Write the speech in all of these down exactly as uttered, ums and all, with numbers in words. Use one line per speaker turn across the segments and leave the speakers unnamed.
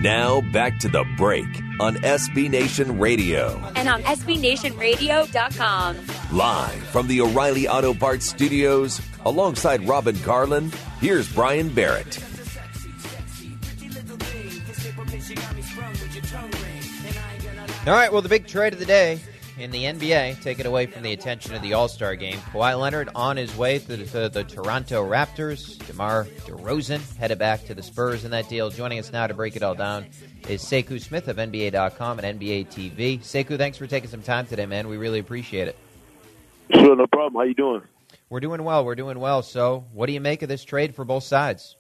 Now back to The Break on S B Nation Radio.
And on S B Nation Radio dot com.
Live from the O'Reilly Auto Parts Studios, alongside Robin Carlin, here's Brian Barrett.
All right, well, the big trade of the day in the N B A, take it away from the attention of the All-Star game. Kawhi Leonard on his way to the, to the Toronto Raptors. DeMar DeRozan headed back to the Spurs in that deal. Joining us now to break it all down is Sekou Smith of N B A dot com and N B A T V. Sekou, thanks for taking some time today, man. We really appreciate it.
Sure, no problem. How you doing?
We're doing well. We're doing well. So what do you make of this trade for both sides?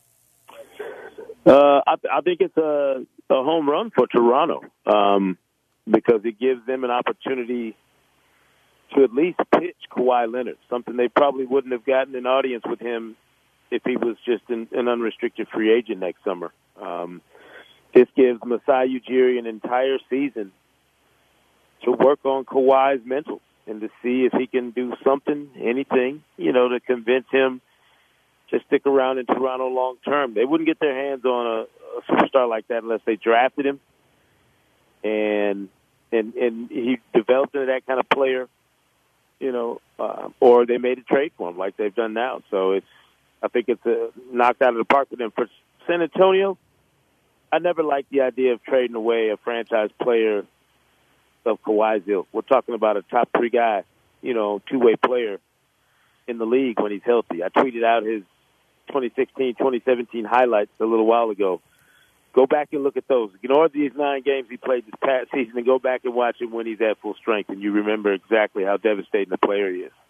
Uh, I, I think it's a, a home run for Toronto. Um because it gives them an opportunity to at least pitch Kawhi Leonard, something they probably wouldn't have gotten an audience with him if he was just an, an unrestricted free agent next summer. Um, this gives Masai Ujiri an entire season to work on Kawhi's mental and to see if he can do something, anything, you know, to convince him to stick around in Toronto long term. They wouldn't get their hands on a, a superstar like that unless they drafted him. And and and he developed into that kind of player, you know, uh, or they made a trade for him like they've done now. So it's, I think it's a knocked out of the park for them. For San Antonio, I never liked the idea of trading away a franchise player of Kawhi's ilk. We're talking about a top three guy, you know, two-way player in the league when he's healthy. I tweeted out his twenty sixteen twenty seventeen highlights a little while ago. Go back and look at those. Ignore these nine games he played this past season and go back and watch him when he's at full strength, and you remember exactly how devastating a player he is.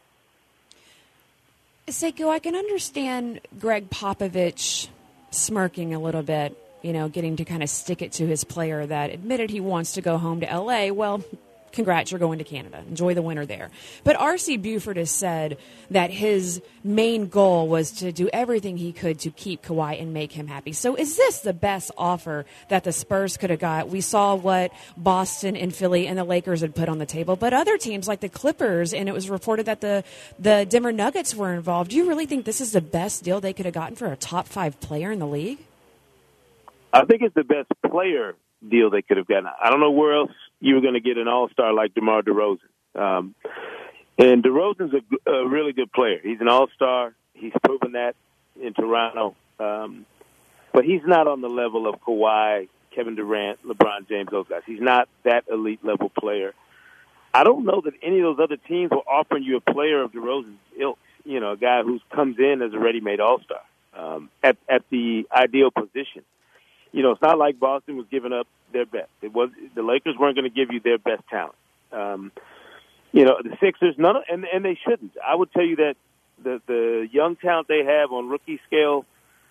Sekou, I can understand Greg Popovich smirking a little bit, you know, getting to kind of stick it to his player that admitted he wants to go home to L A. Well, congrats, you're going to Canada. Enjoy the winter there. But R C Buford has said that his main goal was to do everything he could to keep Kawhi and make him happy. So is this the best offer that the Spurs could have got? We saw what Boston and Philly and the Lakers had put on the table, but other teams like the Clippers, and it was reported that the, the Denver Nuggets were involved. Do you really think this is the best deal they could have gotten for a top five player in the league?
I think it's the best player deal they could have gotten. I don't know where else you were going to get an all-star like DeMar DeRozan. Um, and DeRozan's a, a really good player. He's an all-star. He's proven that in Toronto. Um, but he's not on the level of Kawhi, Kevin Durant, LeBron James, those guys. He's not that elite-level player. I don't know that any of those other teams were offering you a player of DeRozan's ilk, you know, a guy who comes in as a ready-made all-star um, at, at the ideal position. You know, it's not like Boston was giving up their best. It was the Lakers weren't going to give you their best talent. Um, you know, the Sixers, none of, and and they shouldn't. I would tell you that the the young talent they have on rookie scale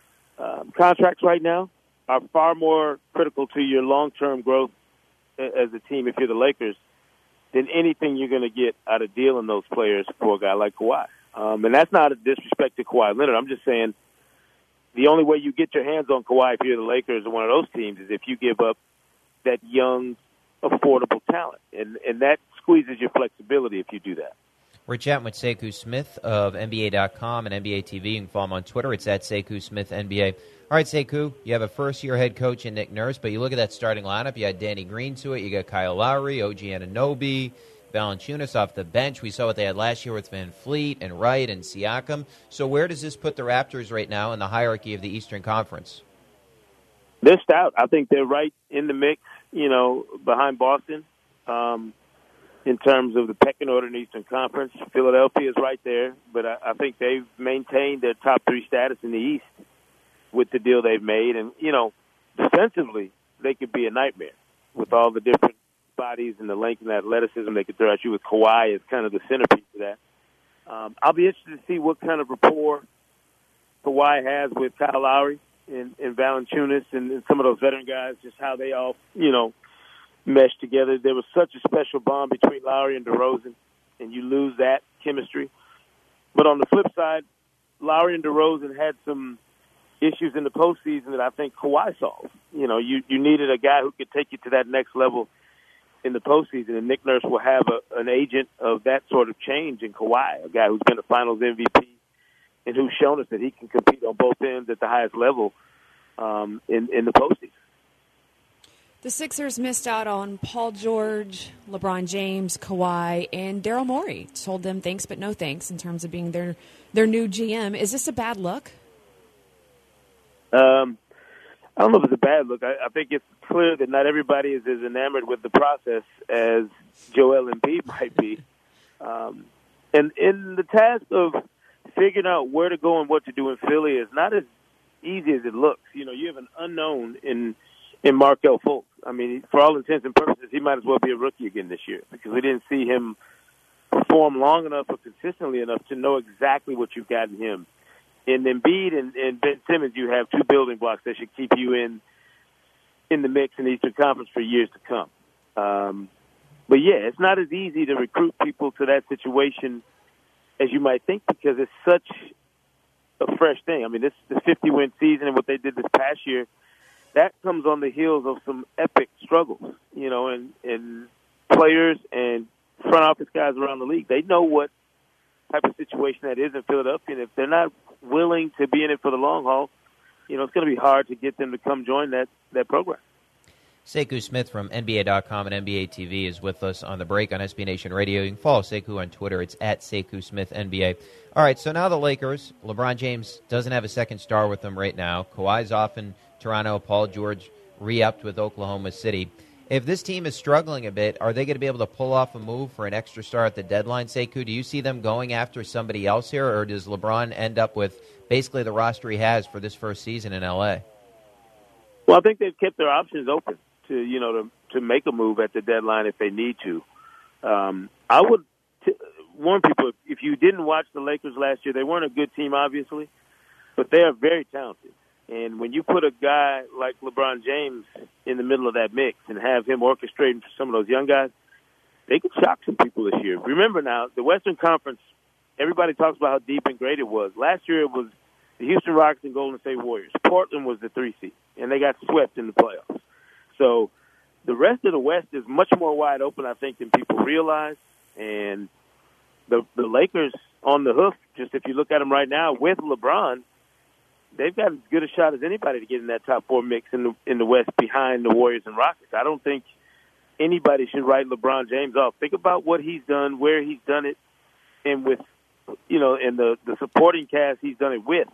um, contracts right now are far more critical to your long term growth as a team if you're the Lakers than anything you're going to get out of dealing those players for a guy like Kawhi. Um, and that's not a disrespect to Kawhi Leonard. I'm just saying, the only way you get your hands on Kawhi if you're the Lakers or one of those teams is if you give up that young, affordable talent. And and that squeezes your flexibility if you do that.
We're chatting with Sekou Smith of N B A dot com and N B A T V. You can follow him on Twitter. It's at Sekou Smith N B A. All right, Sekou, you have a first-year head coach in Nick Nurse, but you look at that starting lineup. You had Danny Green to it. You got Kyle Lowry, O G Anunoby, Valanciunas off the bench. We saw what they had last year with Van Fleet and Wright and Siakam. So where does this put the Raptors right now in the hierarchy of the Eastern Conference?
They're stout. I think they're right in the mix, you know, behind Boston um, in terms of the pecking order in the Eastern Conference. Philadelphia is right there, but I, I think they've maintained their top three status in the East with the deal they've made. And, you know, defensively, they could be a nightmare with all the different bodies and the length and athleticism they could throw at you with Kawhi as kind of the centerpiece of that. Um, I'll be interested to see what kind of rapport Kawhi has with Kyle Lowry and, and Valanciunas and, and some of those veteran guys, just how they all, you know, mesh together. There was such a special bond between Lowry and DeRozan, and you lose that chemistry. But on the flip side, Lowry and DeRozan had some issues in the postseason that I think Kawhi solved. You know, you, you needed a guy who could take you to that next level in the postseason, and Nick Nurse will have a, an agent of that sort of change in Kawhi, a guy who's been a Finals M V P and who's shown us that he can compete on both ends at the highest level um, in, in the postseason.
The Sixers missed out on Paul George, LeBron James, Kawhi, and Daryl Morey. Told them thanks but no thanks in terms of being their their new G M. Is this a bad look?
Um, I don't know if it's a bad look. I, I think it's clear that not everybody is as enamored with the process as Joel Embiid might be. Um, and in the task of figuring out where to go and what to do in Philly is not as easy as it looks. You know, you have an unknown in in Markelle Fultz. I mean, for all intents and purposes, he might as well be a rookie again this year because we didn't see him perform long enough or consistently enough to know exactly what you've got in him. In Embiid and, and Ben Simmons, you have two building blocks that should keep you in in the mix in the Eastern Conference for years to come. Um, but, yeah, it's not as easy to recruit people to that situation as you might think because it's such a fresh thing. I mean, this this fifty-win season and what they did this past year, that comes on the heels of some epic struggles, you know, and, and players and front office guys around the league. They know what type of situation that is in Philadelphia, and if they're not willing to be in it for the long haul, you know, it's going to be hard to get them to come join that, that program.
Sekou Smith from N B A dot com and N B A T V is with us on the break on S B Nation Radio. You can follow Sekou on Twitter. It's at Sekou Smith N B A. All right, so now the Lakers. LeBron James doesn't have a second star with them right now. Kawhi's off in Toronto. Paul George re-upped with Oklahoma City. If this team is struggling a bit, are they going to be able to pull off a move for an extra star at the deadline, Sekou? Do you see them going after somebody else here, or does LeBron end up with basically the roster he has for this first season in L A?
Well, I think they've kept their options open to, you know, to, to make a move at the deadline if they need to. Um, I would t- warn people, if you didn't watch the Lakers last year, they weren't a good team, obviously, but they are very talented. And when you put a guy like LeBron James in the middle of that mix and have him orchestrating for some of those young guys, they could shock some people this year. Remember now, the Western Conference, everybody talks about how deep and great it was. Last year it was the Houston Rockets and Golden State Warriors. Portland was the three seed, and they got swept in the playoffs. So the rest of the West is much more wide open, I think, than people realize. And the the Lakers on the hoof, just if you look at them right now, with LeBron, they've got as good a shot as anybody to get in that top four mix in the in the West behind the Warriors and Rockets. I don't think anybody should write LeBron James off. Think about what he's done, where he's done it, and with, you know, and the, the supporting cast he's done it with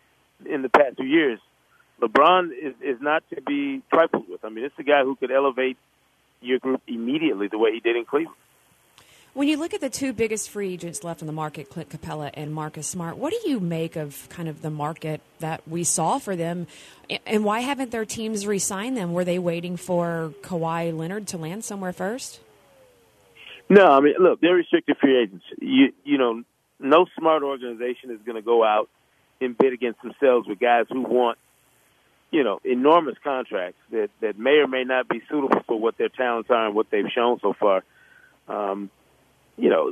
in the past few years. LeBron is, is not to be trifled with. I mean, it's a guy who could elevate your group immediately the way he did in Cleveland.
When you look at the two biggest free agents left on the market, Clint Capella and Marcus Smart, what do you make of kind of the market that we saw for them? And why haven't their teams re-signed them? Were they waiting for Kawhi Leonard to land somewhere first?
No, I mean, look, they're restricted free agents. You, you know, no smart organization is going to go out and bid against themselves with guys who want, you know, enormous contracts that, that may or may not be suitable for what their talents are and what they've shown so far. Um, You know,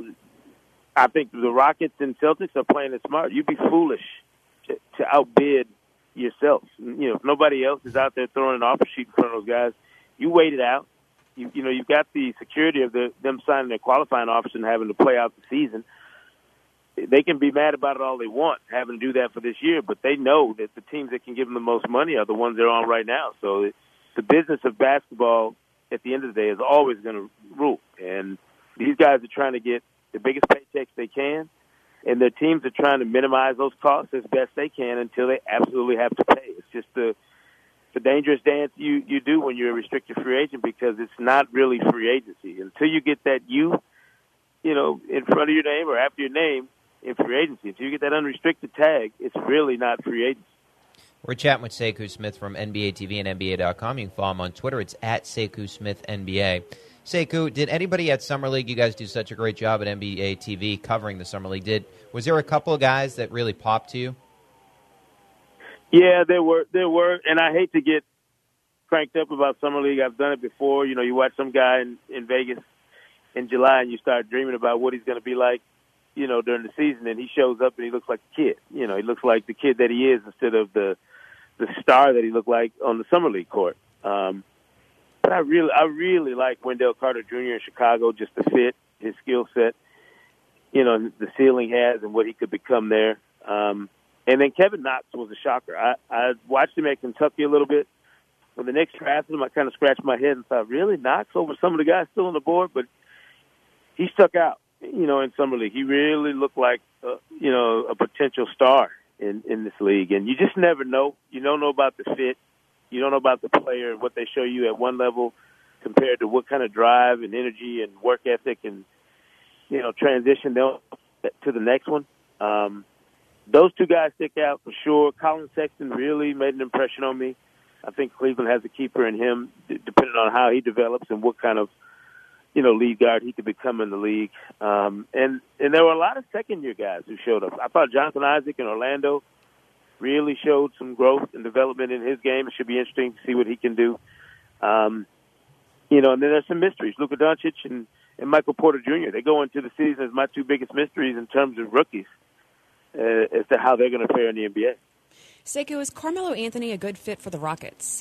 I think the Rockets and Celtics are playing it smart. You'd be foolish to, to outbid yourself. You know, if nobody else is out there throwing an offer sheet in front of those guys, you wait it out. You, you know, you've got the security of the, them signing their qualifying offers and having to play out the season. They can be mad about it all they want, having to do that for this year, but they know that the teams that can give them the most money are the ones they're on right now. So the business of basketball at the end of the day is always going to rule. And these guys are trying to get the biggest paychecks they can, and their teams are trying to minimize those costs as best they can until they absolutely have to pay. It's just a, it's a dangerous dance you, you do when you're a restricted free agent because it's not really free agency. Until you get that U, you know, in front of your name or after your name in free agency, until you get that unrestricted tag, it's really not free agency.
We're chatting with Sekou Smith from N B A T V and N B A dot com. You can follow him on Twitter. It's at Sekou Smith N B A. Sekou, did anybody at Summer League, you guys do such a great job at N B A T V covering the Summer League, did was there a couple of guys that really popped to you?
Yeah, there were, there were, and I hate to get cranked up about Summer League. I've done it before. You know, you watch some guy in, in Vegas in July and you start dreaming about what he's going to be like, you know, during the season, and he shows up and he looks like a kid. You know, he looks like the kid that he is instead of the the star that he looked like on the Summer League court. Um, but I really, I really like Wendell Carter Junior in Chicago, just the fit, his skill set, you know, the ceiling he has and what he could become there. Um, and then Kevin Knox was a shocker. I, I watched him at Kentucky a little bit. when the Knicks drafted him, I kind of scratched my head and thought, really, Knox over some of the guys still on the board? But he stuck out, you know, in Summer League. He really looked like, uh, you know, a potential star in, in this league. And you just never know. You don't know about the fit. You don't know about the player and what they show you at one level compared to what kind of drive and energy and work ethic and, you know, transition they'll to the next one. Um, those two guys stick out for sure. Colin Sexton really made an impression on me. I think Cleveland has a keeper in him, d- depending on how he develops and what kind of, you know, lead guard he could become in the league. Um, and, and there were a lot of second-year guys who showed up. I thought Jonathan Isaac in Orlando really showed some growth and development in his game. It should be interesting to see what he can do. Um, you know, and then there's some mysteries. Luka Doncic and, and Michael Porter Junior, they go into the season as my two biggest mysteries in terms of rookies uh, as to how they're going to fare in the N B A.
Sekou, is Carmelo Anthony a good fit for the Rockets?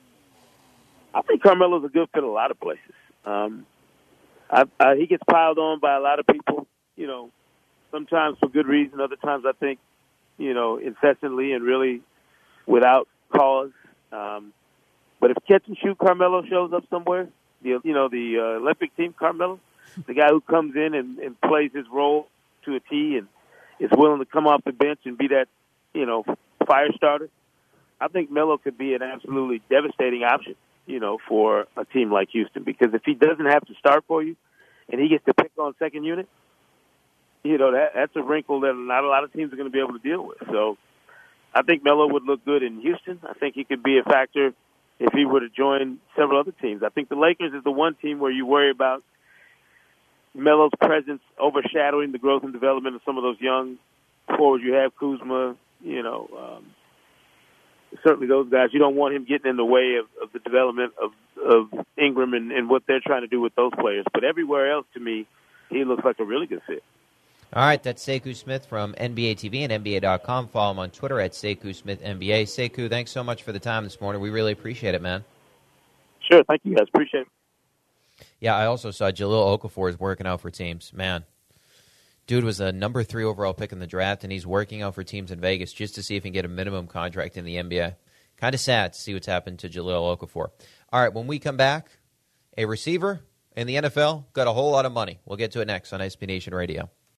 I think Carmelo's a good fit a lot of places. Um, I, I, he gets piled on by a lot of people, you know, sometimes for good reason, other times I think, you know, incessantly and really without cause. Um, but if catch and shoot Carmelo shows up somewhere, the, you know, the uh, Olympic team Carmelo, the guy who comes in and, and plays his role to a T and is willing to come off the bench and be that, you know, fire starter, I think Melo could be an absolutely devastating option, you know, for a team like Houston. Because if he doesn't have to start for you and he gets to pick on second unit, you know, that that's a wrinkle that not a lot of teams are going to be able to deal with. So I think Melo would look good in Houston. I think he could be a factor if he were to join several other teams. I think the Lakers is the one team where you worry about Melo's presence overshadowing the growth and development of some of those young forwards you have, Kuzma, you know, um, certainly those guys. You don't want him getting in the way of, of the development of, of Ingram and, and what they're trying to do with those players. But everywhere else, to me, he looks like a really good fit.
All right, that's Sekou Smith from N B A T V and N B A dot com. Follow him on Twitter at Sekou Smith N B A. Sekou, thanks so much for the time this morning. We really appreciate it, man.
Sure, thank you guys. Appreciate it.
Yeah, I also saw Jahlil Okafor is working out for teams. Man, dude was a number three overall pick in the draft, and he's working out for teams in Vegas just to see if he can get a minimum contract in the N B A. Kind of sad to see what's happened to Jahlil Okafor. All right, when we come back, a receiver in the N F L got a whole lot of money. We'll get to it next on S B Nation Radio.